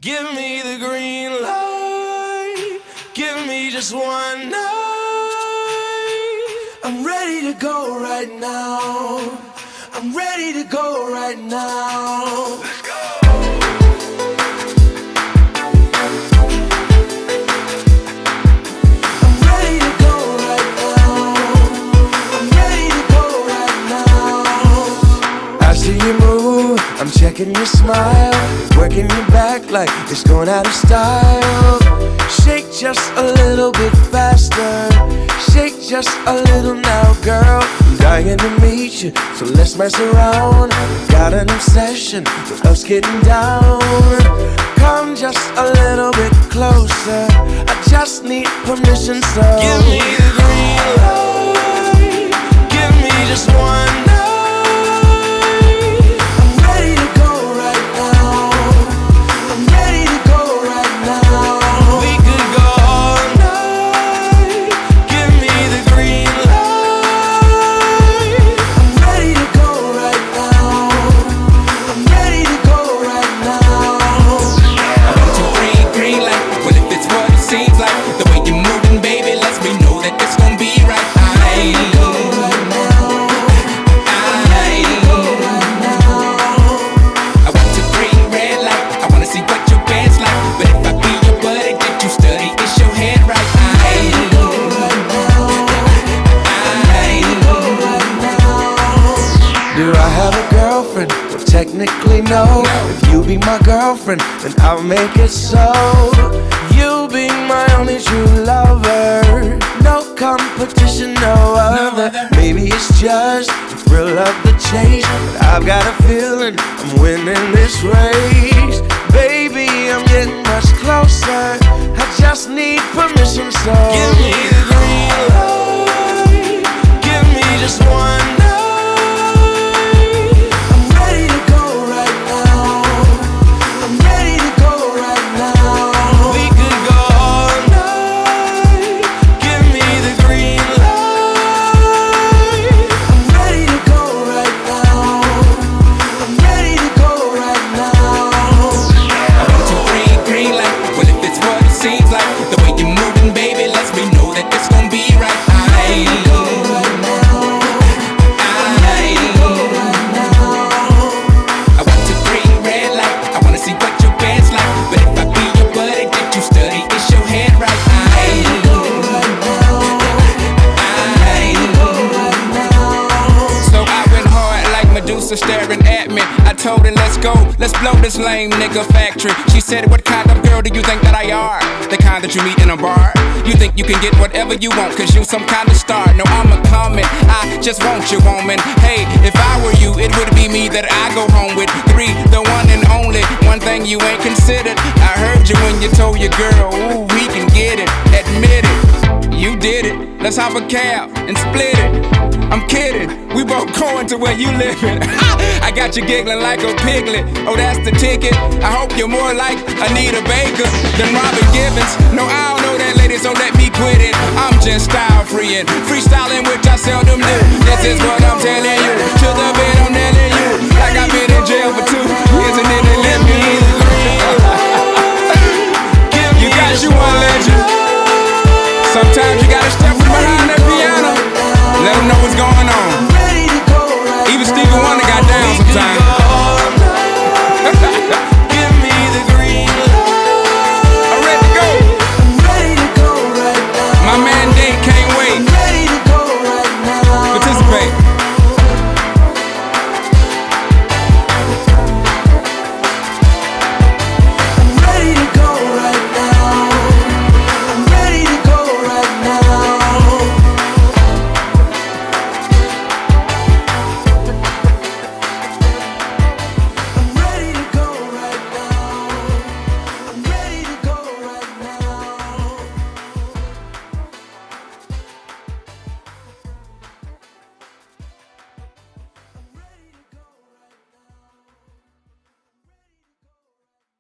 Give me the green light. Give me just one night. I'm ready to go right now. I'm ready to go right now. Let's go. I'm ready to go right now. I'm ready to go right now. I see you move, I'm checking your smile, working your back like it's going out of style. Shake just a little bit faster, shake just a little now, girl. I'm dying to meet you, so let's mess around. Got an obsession with us getting down. Come just a little bit closer, I just need permission, so give me the green light. Give me just one night. Technically no. If you be my girlfriend, then I'll make it so. You'll be my only true lover. No competition, no other. Maybe it's just the thrill of the chase, but I've got a feeling I'm winning this race. Baby, I'm getting much closer, I just need permission, so give me the green light. Give me just one night. Staring at me, I told her let's go, let's blow this lame nigga factory. She said, what kind of girl do you think that I are? The kind that you meet in a bar? You think you can get whatever you want, cause you some kind of star. No, I'm a comet, I just want you, woman. Hey, if I were you, it would be me that I go home with. 3, the one and only. One thing you ain't considered, I heard you when you told your girl, ooh, we can get it. Admit it, you did it. Let's hop a cab and split it. I'm kidding, we both going to where you living. I got you giggling like a piglet. Oh, that's the ticket. I hope you're more like Anita Baker than Robin Givens. No, I don't know that lady, so let me quit it. I'm just style freeing, freestyling, which I seldom do. This is what I'm telling you. To the bed, I'm nailing you. Like I've been in jail for 2 years and then they let me in.